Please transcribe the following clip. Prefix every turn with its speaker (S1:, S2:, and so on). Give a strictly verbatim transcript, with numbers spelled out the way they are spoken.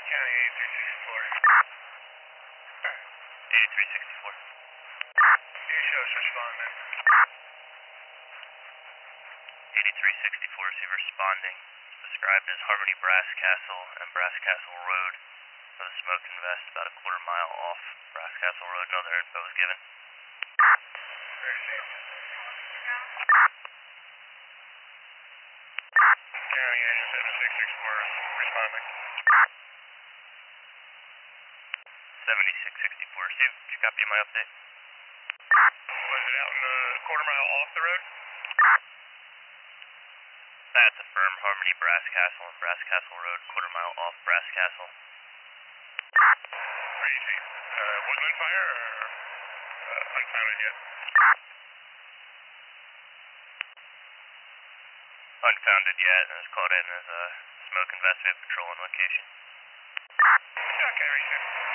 S1: County eighty-three sixty-four.
S2: eighty-three sixty-four.
S1: New shows responding.
S2: eighty-three sixty-four, receive responding. Described as Harmony Brass Castle and Brass Castle Road. With a smoke and vest about a quarter mile off Brass Castle Road. No other info was given.
S1: Received. County agent seven six six four responding.
S2: seventy-six sixty-four, receive. Did you copy my update?
S1: Was it out in a quarter mile off the road?
S2: That's affirm Harmony Brass Castle and Brass Castle Road, quarter mile off Brass Castle.
S1: Crazy. Uh, woodland fire or uh, unfounded yet?
S2: Unfounded yet, and is called in as a smoke and vest. We have patrol on location.
S1: Okay, right there.